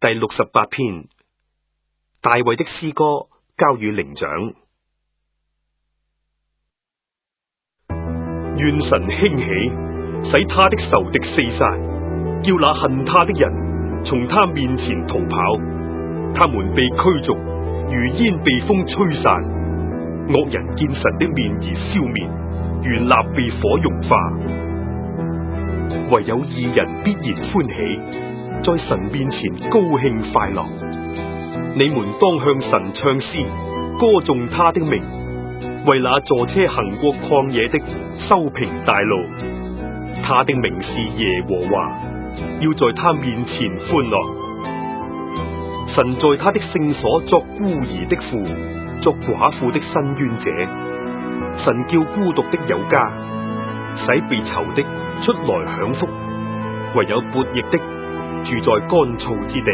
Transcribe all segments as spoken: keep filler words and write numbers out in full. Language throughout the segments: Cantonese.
第六十八篇，大衛的詩歌交與伶長。願神興起，使他的仇敵四散，叫那恨他的人從他面前逃跑。他們被驅逐，如煙被風吹散。惡人見神的面而消滅，如蠟被火融化。唯有義人必然歡喜，在神面前高興快樂。你們當向神唱詩，歌頌他的名，為那坐車行過曠野的修平大路。他的名是耶和華，要在他面前歡樂。神在他的聖所作孤兒的父，作寡婦的伸冤者。神叫孤獨的有家，使被囚的出來享福。唯有悖逆的住在乾燥之地。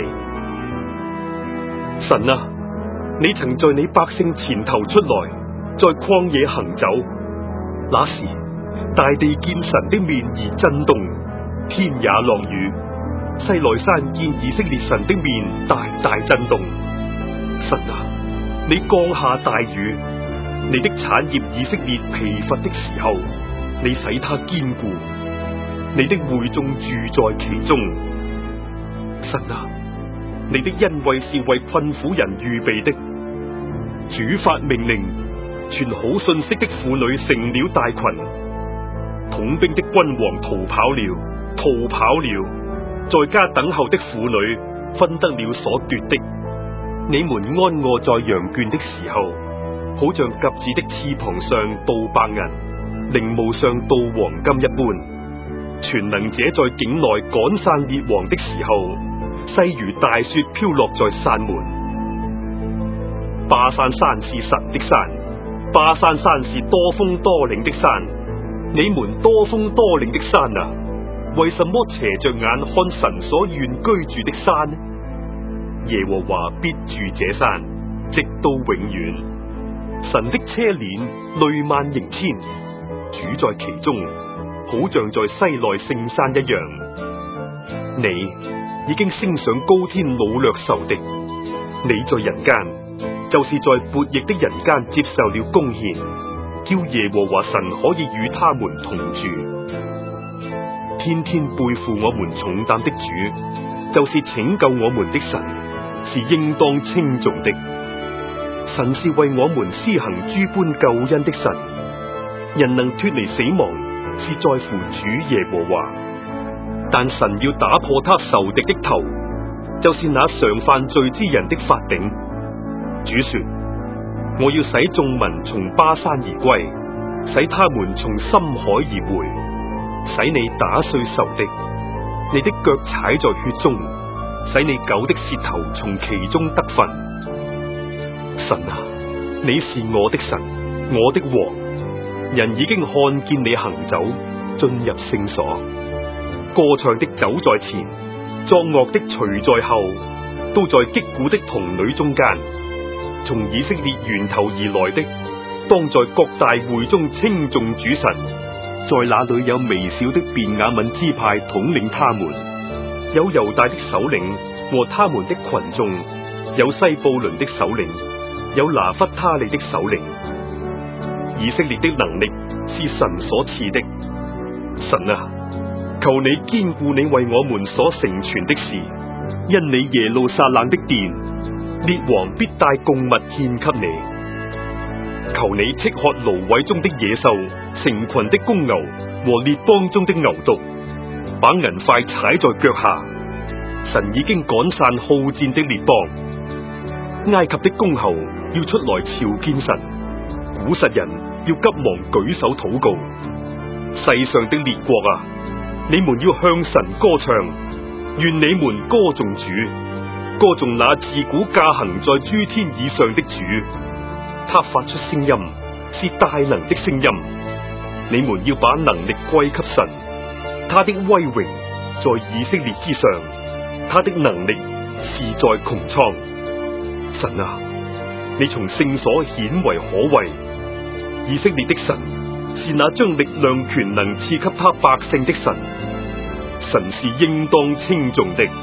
神啊，你曾在你百姓前頭出來，在曠野行走。那時大地見神的面而震動，天也落雨。西奈山見以色列神的面大大震動。神啊，你降下大雨，你的產業以色列疲乏的時候，你使它堅固，你的會眾住在其中。神啊，你的恩惠是為困苦人預備的。主發命令，傳好信息的婦女成了大群。統兵的君王逃跑了，逃跑了。在家等候的婦女分得了所奪的。你們安臥在羊圈的時候，好像鴿子的翅膀上鍍白銀，翎毛上鍍黃金一般。全能者在境內趕散列王的時候，細如大雪飄落在山門。巴珊山是神的山，巴珊山是多峰多嶺的山。你們多峰多嶺的山啊，為什麼斜着眼看神所願居住的山呢？耶和華必住這山，直到永遠。神的車輦累萬盈千，主在其中，好像在西奈聖山一樣。你已經升上高天，擄掠仇敵。你在人間，就是在悖逆的人間接受了供獻，叫耶和華神可以與他們同住。天天背負我們重擔的主，就是拯救我們的神，是應當稱頌的。神是為我們施行諸般救恩的神。人能脫離死亡，是在乎主耶和華。但神要打破他仇敵的頭，就是那常犯罪之人的法頂。主說：我要使眾民從巴珊而歸，使他們從深海而回，使你打碎仇敵，你的腳踩在血中，使你狗的舌頭從其中得分。神啊，你是我的神，我的王。人已經看見你行走，進入聖所。歌唱的走在前，作樂的隨在後，都在擊鼓的童女中間。從以色列源頭而來的，當在各大會中稱頌主神。在那裏有微小的便雅憫支派統領他們，有猶大的首領和他們的群眾，有西布倫的首領，有拿弗他利的首領。以色列的能力是神所賜的。神啊，求你堅固你為我們所成全的事，因你耶路撒冷的殿，列王必帶供物獻給你。求你斥喝蘆葦中的野獸，成群的公牛和列邦中的牛犢，把銀塊踩在腳下。神已經趕散好戰的列邦。埃及的公侯要出來朝見神，古實人要急忙舉手禱告。世上的列國啊，你們要向神歌唱，願你們歌頌主，歌頌那自古駕行在諸天以上的主。他發出聲音，是大能的聲音。你們要把能力歸給神，他的威榮在以色列之上，他的能力是在穹蒼。神啊，你從聖所顯為可畏。以色列的神是那將力量權能賜給他百姓的神，神是應當稱頌的。